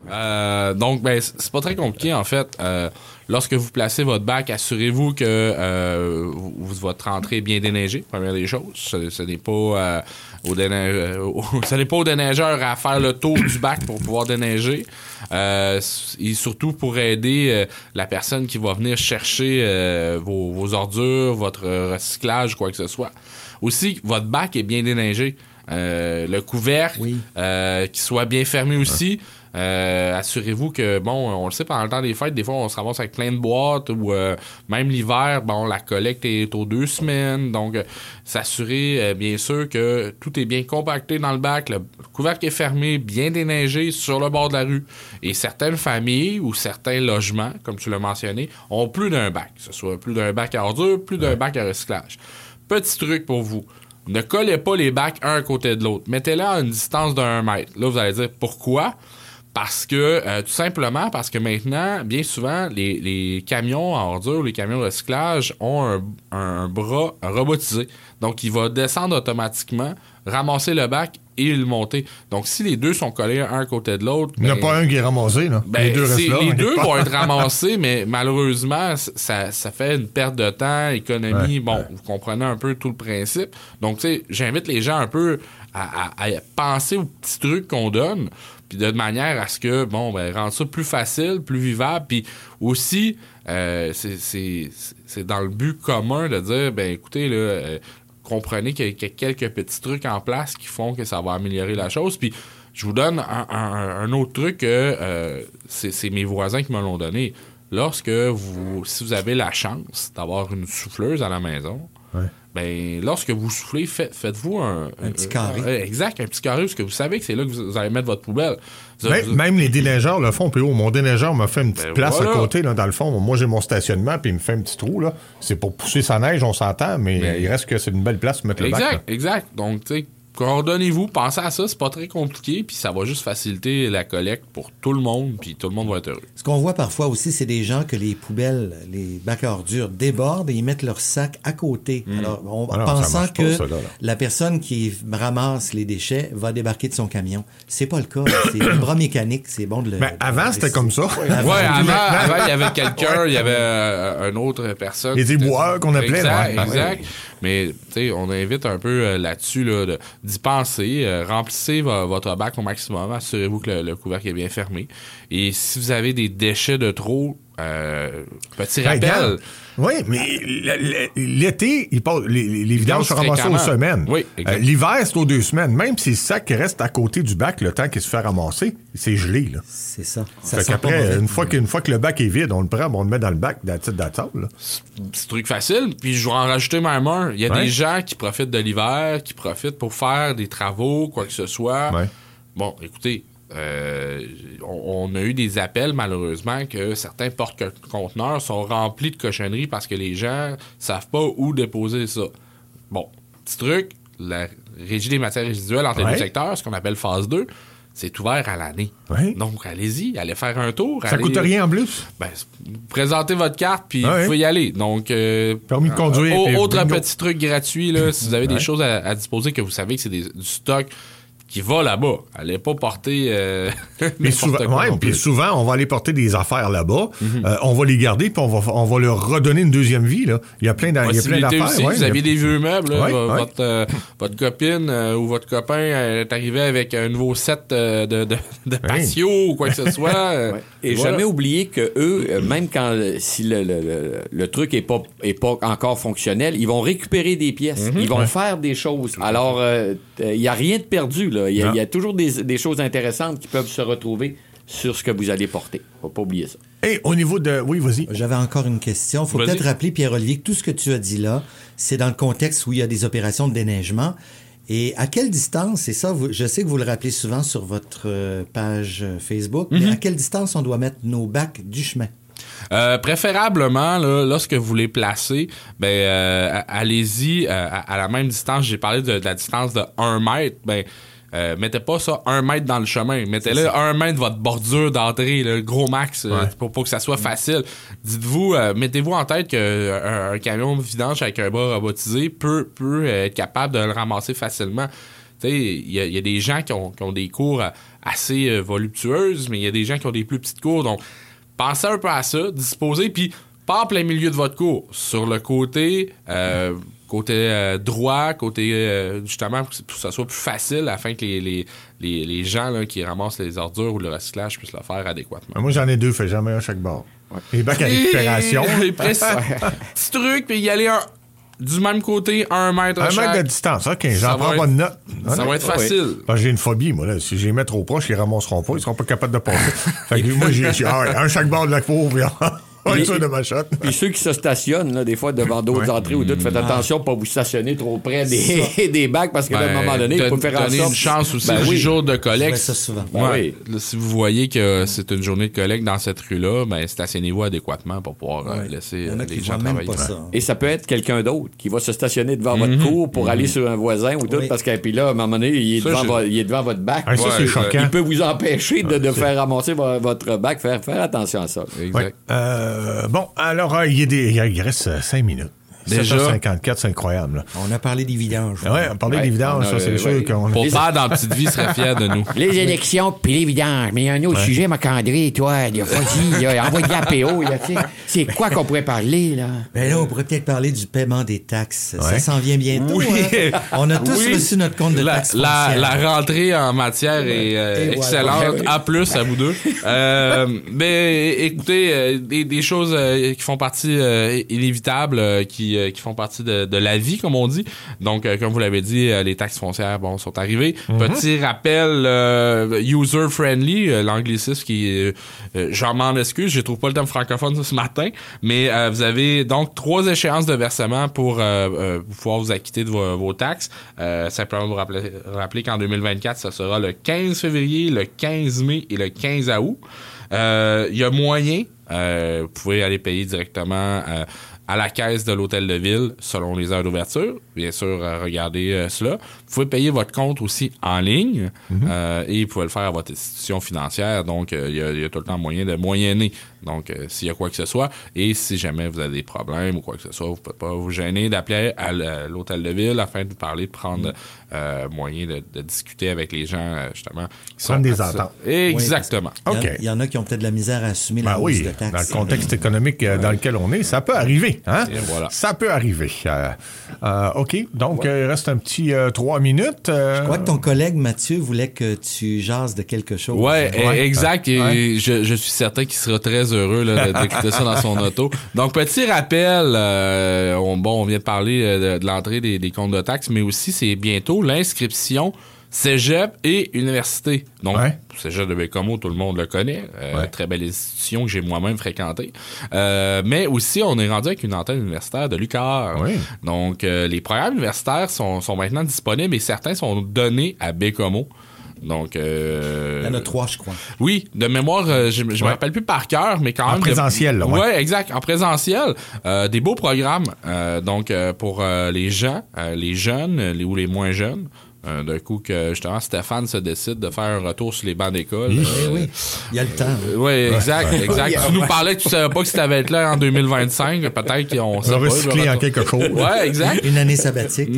Donc, c'est pas très compliqué, en fait. Lorsque vous placez votre bac, assurez-vous que votre rentrée est bien déneigée, première des choses. Ce n'est pas ce n'est pas au déneigeur à faire le tour du bac pour pouvoir déneiger. Et surtout pour aider la personne qui va venir chercher vos ordures, votre recyclage, quoi que ce soit. Aussi, votre bac est bien déneigé. Le couvercle, qui soit bien fermé aussi. Assurez-vous que, on le sait, pendant le temps des fêtes, des fois, on se ramasse avec plein de boîtes ou même l'hiver, la collecte est aux 2 semaines. Donc, s'assurer, bien sûr, que tout est bien compacté dans le bac, le couvercle est fermé, bien déneigé sur le bord de la rue. Et certaines familles ou certains logements, comme tu l'as mentionné, ont plus d'un bac. Que ce soit plus d'un bac à ordures, plus d'un bac à recyclage. Petit truc pour vous. Ne collez pas les bacs un à côté de l'autre. Mettez-les à une distance d'1 mètre. Là, vous allez dire pourquoi? Parce que, tout simplement, parce que maintenant, bien souvent, les camions à ordures, les camions de recyclage ont un bras robotisé. Donc, il va descendre automatiquement, ramasser le bac et le monter. Donc, si les deux sont collés un à côté de l'autre... Il n'y en a pas un qui est ramassé, là. Les deux restent là. Les deux vont être ramassés, mais malheureusement, ça fait une perte de temps, économie. Vous comprenez un peu tout le principe. Donc, tu sais, j'invite les gens un peu à penser aux petits trucs qu'on donne, puis de manière à ce que, rendre ça plus facile, plus vivable, puis aussi, c'est dans le but commun de dire, écoutez, là, comprenez qu'il y a quelques petits trucs en place qui font que ça va améliorer la chose, puis je vous donne un autre truc que c'est mes voisins qui me l'ont donné. Si vous avez la chance d'avoir une souffleuse à la maison, lorsque vous soufflez, faites-vous un petit carré. Exact, un petit carré, parce que vous savez que c'est là que vous allez mettre votre poubelle. Même les déneigeurs le font, P.O. Mon déneigeur m'a fait une petite place à côté, là, dans le fond. Moi, j'ai mon stationnement, puis il me fait un petit trou, là. C'est pour pousser sa neige, on s'entend, mais il reste que c'est une belle place pour mettre le bac. Exact. Donc, tu sais, coordonnez-vous, pensez à ça, c'est pas très compliqué, puis ça va juste faciliter la collecte pour tout le monde, puis tout le monde va être heureux. Ce qu'on voit parfois aussi, c'est des gens que les poubelles, les bacs à ordures débordent et ils mettent leur sac à côté. Alors, pensant que la personne qui ramasse les déchets va débarquer de son camion. C'est pas le cas. C'est le bras mécanique, c'est bon de le... Mais avant, c'était comme ça. Avant, il y avait quelqu'un, il y avait une autre personne. Les éboueurs qu'on appelait. Exact. Mais, tu sais, on invite un peu là-dessus, là, d'y penser. Remplissez votre bac au maximum. Assurez-vous que le couvercle est bien fermé. Et si vous avez des déchets de trop, petit rappel. Oui, mais l'été, les vidanges sont ramassées aux semaines. Oui, l'hiver, c'est aux 2 semaines. Même si c'est ça qui reste à côté du bac, le temps qu'il se fait ramasser, c'est gelé, là. C'est ça. Fait qu'après, une fois que le bac est vide, on le prend, on le met dans le bac d'attitude. Petit truc facile. Puis je vais en rajouter même un. Il y a des gens qui profitent de l'hiver, qui profitent pour faire des travaux, quoi que ce soit. Ouais. Bon, écoutez, on a eu des appels, malheureusement, que certains porte-conteneurs sont remplis de cochonneries parce que les gens savent pas où déposer ça. Bon, petit truc, la Régie des matières résiduelles entre les deux secteurs, ce qu'on appelle phase 2, c'est ouvert à l'année. Ouais. Donc, allez-y, allez faire un tour. Ça coûte rien en plus? Présentez votre carte, puis vous pouvez y aller. Donc, permis de conduire. Autre petit truc gratuit, là, si vous avez des choses à disposer, que vous savez que c'est du stock qui va là-bas. Allez pas porter mais souvent, on va aller porter des affaires là-bas. On va les garder, puis on va leur redonner une deuxième vie. Là. Il y a plein d'affaires. Aussi, vous avez des vieux meubles. Votre copine ou votre copain est arrivé avec un nouveau set de patio ou quoi que ce soit. Et jamais oublier que eux, même si le truc est pas encore fonctionnel, ils vont récupérer des pièces. Ils vont faire des choses. Alors, il n'y a rien de perdu, là. Il y a toujours des choses intéressantes qui peuvent se retrouver sur ce que vous allez porter. Faut pas oublier ça. Et au niveau de... Oui, vas-y. J'avais encore une question. Il faut peut-être rappeler, Pierre-Olivier, que tout ce que tu as dit là, c'est dans le contexte où il y a des opérations de déneigement. Et à quelle distance, c'est ça, je sais que vous le rappelez souvent sur votre page Facebook, mais à quelle distance on doit mettre nos bacs du chemin? Préférablement, là, lorsque vous les placez, allez-y à la même distance. J'ai parlé de la distance de 1 mètre. Mettez pas ça 1 mètre dans le chemin. Mettez-le 1 mètre de votre bordure d'entrée, le gros max, pour que ça soit facile. Dites-vous, mettez-vous en tête qu'un camion de vidange avec un bras robotisé peut être capable de le ramasser facilement. Tu sais, il y a des gens qui ont des cours assez voluptueuses, mais il y a des gens qui ont des plus petites cours. Donc, pensez un peu à ça, disposez, puis pas en plein milieu de votre cours. Sur le côté... droit, justement pour que ça soit plus facile afin que les gens là, qui ramassent les ordures ou le recyclage puissent le faire adéquatement. Moi, j'en ai 2, fais jamais un chaque bord. Ouais. Les bacs à récupération. Petit truc, puis y aller du même côté, 1 mètre à chaque. 1 mètre de distance, OK, j'en prends pas de note. Ça va être facile. Parce que j'ai une phobie, moi, là. Si je les mets trop proches, ils ramasseront pas, ils seront pas capables de passer. Fait que moi, j'ai un chaque bord de la cour, Puis ceux qui se stationnent, là, des fois, devant d'autres entrées ou d'autres, faites attention de ne pas vous stationner trop près des bacs parce qu'à un moment donné, il faut faire en sorte... une chance aussi, jour de collecte. Ça souvent. Ouais. Là, si vous voyez que c'est une journée de collecte dans cette rue-là, stationnez-vous adéquatement pour pouvoir laisser les gens travailler. Et ça peut être quelqu'un d'autre qui va se stationner devant votre cour pour aller sur un voisin ou tout, parce qu'à là, à un moment donné, il est devant votre bac. Ça, c'est choquant. Il peut vous empêcher de faire ramasser votre bac. Faire attention à ça. Exact. Bon, alors, il reste 5 minutes. Déjà 7h54, c'est incroyable. Là. On a parlé des vidanges. Oui, on a parlé des vidanges, ça, c'est sûr qu'on... Pour faire dans Petite Vie, serait fier de nous. Les élections puis les vidanges. Mais il y a un autre sujet, Marc-André, toi. Vas-y, envoie de l'APO. C'est quoi qu'on pourrait parler, là? Ben là, on pourrait peut-être parler du paiement des taxes. Ça s'en vient bientôt. Oui. Hein? On a tous reçu notre compte de taxes foncières. La rentrée en matière est excellente. A+, à vous deux. Mais écoutez, des choses qui font partie inévitables, qui font partie de la vie, comme on dit. Donc, comme vous l'avez dit, les taxes foncières, sont arrivées. Petit rappel user-friendly, l'anglicisme qui j'en m'en excuse, je trouve pas le terme francophone ce matin, mais vous avez donc 3 échéances de versement pour pouvoir vous acquitter de vos taxes. Simplement vous rappeler qu'en 2024, ça sera le 15 février, le 15 mai et le 15 août. Il y a moyen, vous pouvez aller payer directement à la caisse de l'hôtel de ville, selon les heures d'ouverture. Bien sûr, regardez cela. Vous pouvez payer votre compte aussi en ligne et vous pouvez le faire à votre institution financière. Donc, il y a tout le temps moyen de moyenner. Donc, s'il y a quoi que ce soit, et si jamais vous avez des problèmes ou quoi que ce soit, vous ne pouvez pas vous gêner d'appeler à l'hôtel de ville afin de vous parler, de prendre moyen de discuter avec les gens, justement. Prendre des ententes. Exactement. Oui, il y en a qui ont peut-être de la misère à assumer la hausse de taxes. Dans le contexte économique dans lequel on est, ça peut arriver. Hein? Voilà. Ça peut arriver. OK. Donc, il reste un petit 3 minutes. Je crois que ton collègue Mathieu voulait que tu jases de quelque chose. Oui, exact. Et je suis certain qu'il sera très heureux d'écouter ça dans son auto. Donc, petit rappel, on vient de parler de l'entrée des comptes de taxes, mais aussi, c'est bientôt l'inscription Cégep et université. Donc, Cégep de Baie-Comeau, tout le monde le connaît. Très belle institution que j'ai moi-même fréquentée. Mais aussi, on est rendu avec une antenne universitaire de l'UQAR. Oui. Donc, les programmes universitaires sont maintenant disponibles et certains sont donnés à Baie-Comeau. Donc, il y en a 3, je crois. Oui, de mémoire, je me rappelle plus par cœur, mais quand même. En présentiel, Oui, exact. En présentiel. Des beaux programmes. Donc, pour les gens, les jeunes ou les moins jeunes. D'un coup que justement Stéphane se décide de faire un retour sur les bancs d'école. Oui, il y a le temps. Oui, exact. Tu nous parlais que tu savais pas que tu avais être là en 2025. Peut-être qu'on sait pas. Recycler en quelque chose. Oui, exact. Une année sabbatique.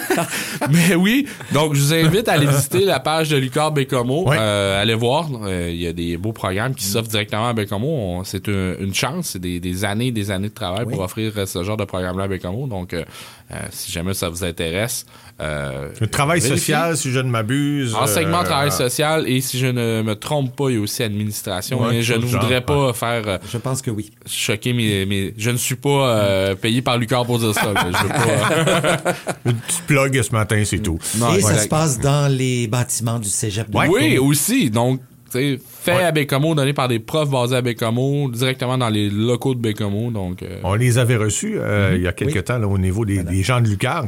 Mais oui, donc je vous invite à aller visiter la page de l'UQAR Baie-Comeau. Allez voir. Il y a des beaux programmes qui s'offrent directement à Baie-Comeau. C'est une chance. C'est des années et des années de travail pour offrir ce genre de programme-là à Baie-Comeau. Donc, si jamais ça vous intéresse, le travail social, si je ne m'abuse. Enseignement, travail social, et si je ne me trompe pas, il y a aussi administration. Mais je ne voudrais pas faire... je pense que oui. Choquer mes... Je ne suis pas payé par l'UQAR pour dire ça. Je veux pas... Une petite plug ce matin, c'est tout. Et ça se passe dans les bâtiments du Cégep de Baie-Comeau. Oui, aussi. Donc, fait à Baie-Comeau, donné par des profs basés à Baie-Comeau, directement dans les locaux de Baie-Comeau. Donc, on les avait reçus il y a quelques temps là, au niveau des gens de l'UQAR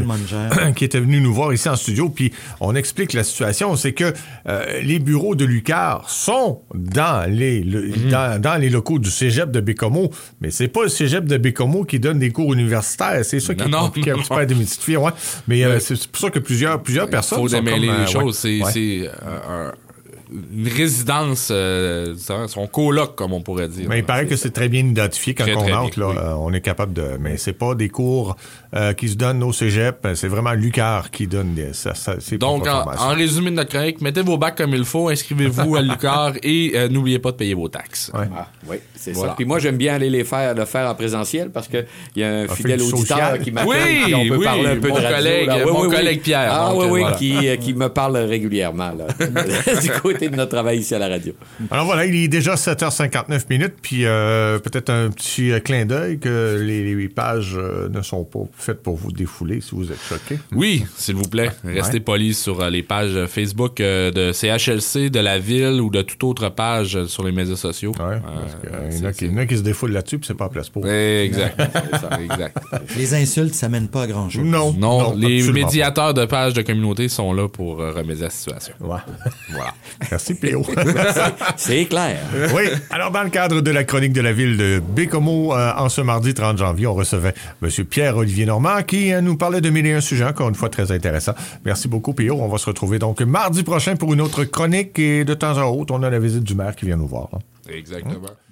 qui étaient venus nous voir ici en studio. Puis on explique la situation, c'est que les bureaux de l'UQAR sont dans les locaux du Cégep de Baie-Comeau, mais c'est pas le Cégep de Baie-Comeau qui donne des cours universitaires. C'est ça qui est compliqué un petit peu à démystifier. Mais c'est pour ça que plusieurs personnes faut sont démêler comme... les choses. C'est une résidence, son coloc, comme on pourrait dire. Mais il paraît que c'est très bien identifié quand on entre. Bien, là, on est capable de... Mais c'est pas des cours qui se donnent au cégep. C'est vraiment l'UQAR qui donne ses Donc, en résumé de notre chronique, mettez vos bacs comme il faut, inscrivez-vous à l'UQAR et n'oubliez pas de payer vos taxes. Ouais. Oui, c'est ça. Puis moi, j'aime bien aller le faire en présentiel parce qu'il y a un fidèle auditeur social. qui m'appelle et on peut parler un peu de radio. Mon collègue Pierre. Ah donc, oui, voilà. qui me parle régulièrement là, du côté de notre travail ici à la radio. Alors voilà, il est déjà 7h59 minutes, puis peut-être un petit clin d'œil que les pages ne sont pas faites pour vous défouler si vous êtes choqué. Oui, s'il vous plaît, restez polis sur les pages Facebook de CHLC, de la ville ou de toute autre page sur les médias sociaux. Ouais, parce qu'il y en a qui se défoulent là-dessus, puis c'est pas la place pour. Exact. Exact. Les insultes, ça mène pas à grand-chose. Non, les médiateurs de pages de communauté sont là pour remédier à la situation. Ouais. Voilà. Merci, P.O. C'est clair. Oui, alors dans le cadre de la chronique de la ville de Bécomo, en ce mardi 30 janvier, on recevait M. Pierre-Olivier Normand qui nous parlait de 1001 sujets, encore une fois très intéressant. Merci beaucoup, P.O. On va se retrouver donc mardi prochain pour une autre chronique et de temps en autre, on a la visite du maire qui vient nous voir. Exactement.